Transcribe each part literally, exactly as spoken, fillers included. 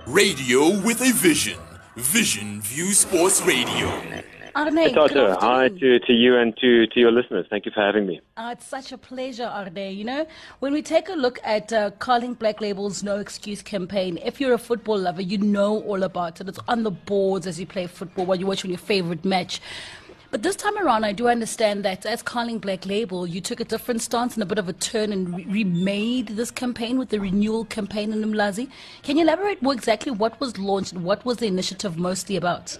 Radio with a vision. Vision View Sports Radio. Arne, Hey, Tato. Hi to, to you and to, to your listeners. Thank you for having me. Uh, it's such a pleasure, Arne. You know, when we take a look at uh, Carling Black Label's No Excuse campaign, if you're a football lover, you know all about it. It's on the boards as you play football, while you're watching your favorite match. But this time around, I do understand that as Carling Black Label, you took a different stance and a bit of a turn and re- remade this campaign with the renewal campaign in Umlazi. Can you elaborate more exactly what was launched and what was the initiative mostly about?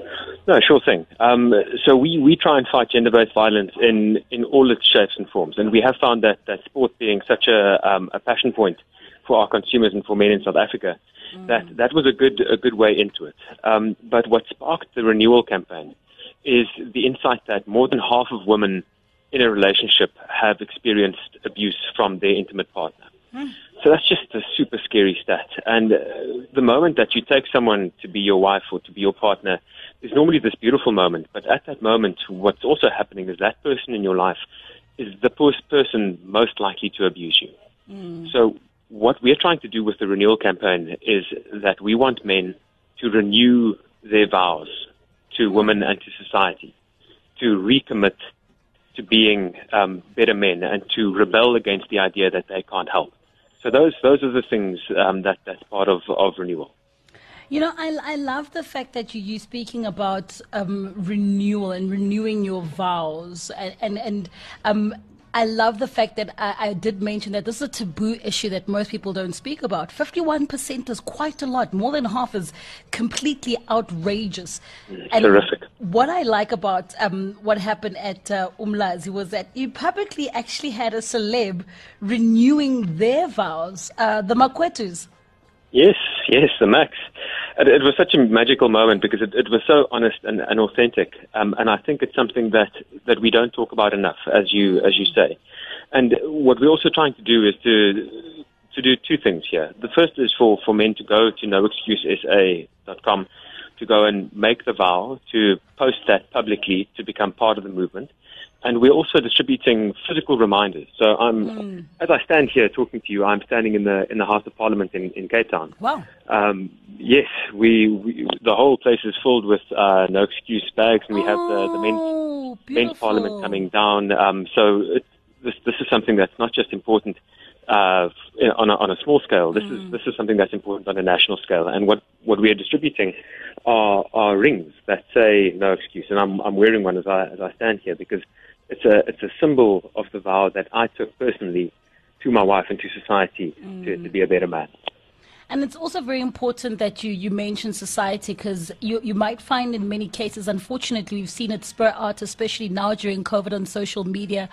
No, sure thing. Um, so we, we try and fight gender-based violence in, in all its shapes and forms. And we have found that, that sport being such a, um, a passion point for our consumers and for men in South Africa, mm. that, that was a good, a good way into it. Um, but what sparked the renewal campaign is the insight that more than half of women in a relationship have experienced abuse from their intimate partner. Mm. So that's just a super scary stat. And uh, the moment that you take someone to be your wife or to be your partner is normally this beautiful moment. But at that moment, what's also happening is that person in your life is the first person most likely to abuse you. Mm. So what we're trying to do with the renewal campaign is that we want men to renew their vows to women and to society, to recommit to being um, better men and to rebel against the idea that they can't help. So those those are the things um, that that's part of, of renewal. You know, I, I love the fact that you, you're speaking about um, renewal and renewing your vows. And, and, and um, I love the fact that I, I did mention that this is a taboo issue that most people don't speak about. fifty-one percent is quite a lot. More than half is completely outrageous. And terrific. What I like about um, what happened at uh, Umlazi was that you publicly actually had a celeb renewing their vows, uh, the Makwetus. Yes, yes, the Max. It, it was such a magical moment because it, it was so honest and, and authentic, um, and I think it's something that, that we don't talk about enough, as you as you say. And what we're also trying to do is to to do two things here. The first is for, for men to go to no excuse s a dot com to go and make the vow, to post that publicly, to become part of the movement. And we're also distributing physical reminders. So I'm, mm. as I stand here talking to you, I'm standing in the in the House of Parliament in, in Cape Town. Wow. Um, yes, we, we the whole place is filled with uh, no excuse bags, and we have the, the men's, men's Parliament coming down. Um, so it, this this is something that's not just important uh, on a, on a small scale. This mm. is this is something that's important on a national scale. And what, what we are distributing are, are rings that say no excuse. And I'm I'm wearing one as I as I stand here because It's a it's a symbol of the vow that I took personally to my wife and to society mm. to, to be a better man. And it's also very important that you, you mention society because you, you might find in many cases, unfortunately, we've seen it spur out, especially now during COVID on social media,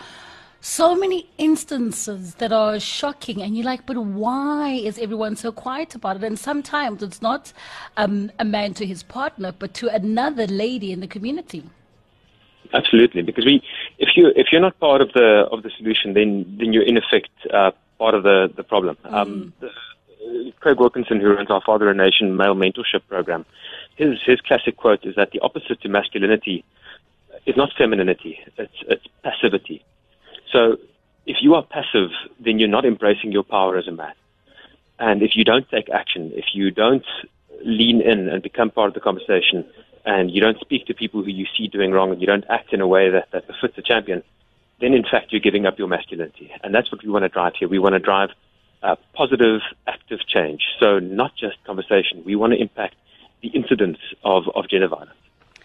so many instances that are shocking. And you're like, but why is everyone so quiet about it? And sometimes it's not um, a man to his partner, but to another lady in the community. Absolutely, because we, if you if you're not part of the of the solution, then then you're in effect uh, part of the the problem. Mm. Um, the, uh, Craig Wilkinson, who runs our Father a Nation male mentorship program, his his classic quote is that the opposite to masculinity is not femininity; it's it's passivity. So, if you are passive, then you're not embracing your power as a man, and if you don't take action, if you don't lean in and become part of the conversation, and you don't speak to people who you see doing wrong, and you don't act in a way that, that befits a champion, then in fact you're giving up your masculinity. And that's what we want to drive here. We want to drive uh, positive, active change. So not just conversation. We want to impact the incidence of, of gender violence.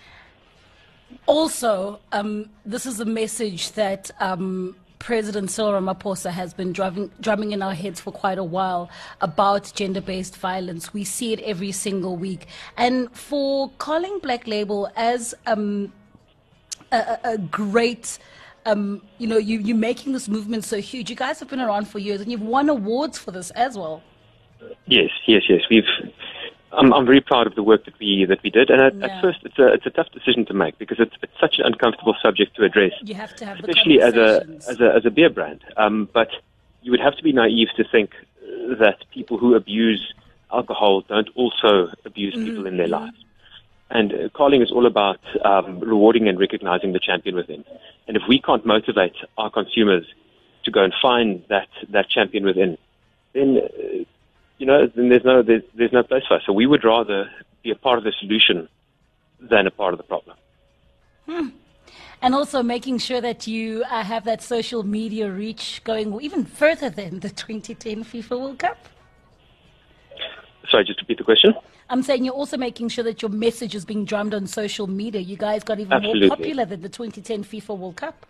Also, um, this is a message that um, President Cyril Ramaphosa has been driving, drumming in our heads for quite a while about gender-based violence. We see it every single week. And for Carling Black Label as um, a, a great, um, you know, you, you're making this movement so huge. You guys have been around for years and you've won awards for this as well. Yes, yes, yes. We've. I'm, I'm very proud of the work that we that we did, and at, yeah. at first it's a it's a tough decision to make because it's it's such an uncomfortable subject to address. You have to have especially the as a as a as a beer brand. Um, but you would have to be naive to think that people who abuse alcohol don't also abuse mm-hmm. people in their lives. And uh, Carling is all about um, rewarding and recognizing the champion within. And if we can't motivate our consumers to go and find that that champion within, then. Uh, you know, then there's no there's, there's no place for us. So we would rather be a part of the solution than a part of the problem. Hmm. And also making sure that you uh, have that social media reach going even further than the twenty ten FIFA World Cup. Sorry, just repeat the question. I'm saying you're also making sure that your message is being drummed on social media. You guys got even Absolutely. more popular than the twenty ten FIFA World Cup.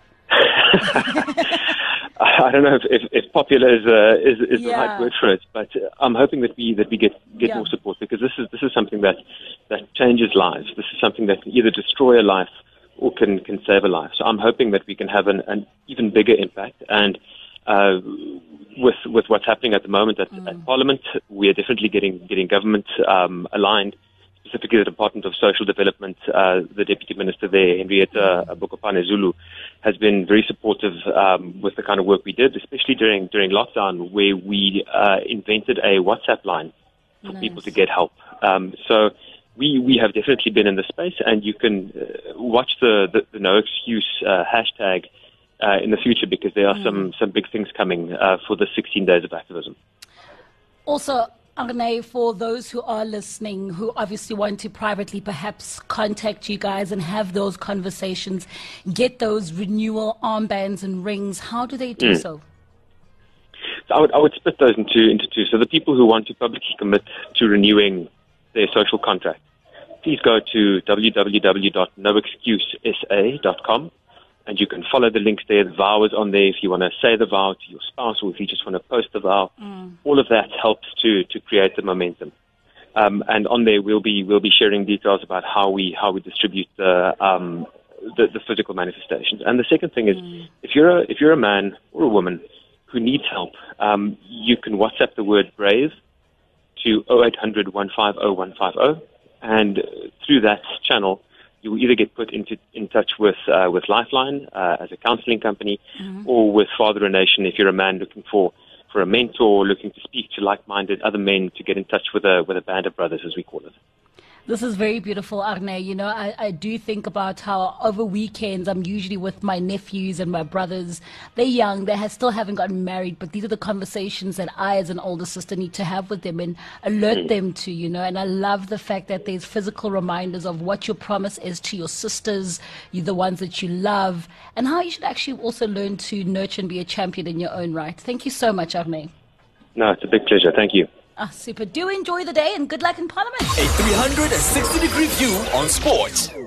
I don't know if, if, if popular is uh, is, is Yeah. the right word for it, but uh, I'm hoping that we that we get get Yeah. more support, because this is this is something that that changes lives. This is something that can either destroy a life or can, can save a life. So I'm hoping that we can have an, an even bigger impact. And uh, with with what's happening at the moment at, Mm. at Parliament, we are definitely getting getting government um, aligned. Specifically, the Department of Social Development, uh, the Deputy Minister there, Henrietta Bokopane Zulu, has been very supportive um, with the kind of work we did, especially during during lockdown, where we uh, invented a WhatsApp line for Nice. people to get help. Um, so we we have definitely been in the space, and you can uh, watch the, the, the No Excuse uh, hashtag uh, in the future, because there are Mm. some some big things coming uh, for the sixteen days of activism. Also, Arne, for those who are listening, who obviously want to privately perhaps contact you guys and have those conversations, get those renewal armbands and rings, how do they do Mm. so? So I would I would split those into into two. So the people who want to publicly commit to renewing their social contract, please go to w w w dot no excuse s a dot com, and you can follow the links there. The vow is on there if you want to say the vow to your spouse, or if you just want to post the vow. Mm. All of that helps to to create the momentum. Um, and on there we'll be we'll be sharing details about how we how we distribute the um, the, the physical manifestations. And the second thing is, Mm. if you're a, if you're a man or a woman who needs help, um, you can WhatsApp the word BRAVE to oh eight hundred, one five oh, one five oh, and uh, through that channel, you will either get put into in touch with uh, with Lifeline uh, as a counseling company, Mhm. or with Father a Nation if you're a man looking for, for a mentor, looking to speak to like-minded other men, to get in touch with a with a band of brothers, as we call it. This is very beautiful, Arne. You know, I, I do think about how over weekends I'm usually with my nephews and my brothers. They're young, they have, still haven't gotten married, but these are the conversations that I, as an older sister, need to have with them and alert them to, you know. And I love the fact that there's physical reminders of what your promise is to your sisters, you the ones that you love, and how you should actually also learn to nurture and be a champion in your own right. Thank you so much, Arne. No, it's a big pleasure. Thank you. Ah, super. Do enjoy the day and good luck in Parliament. A three hundred sixty degree view on sports.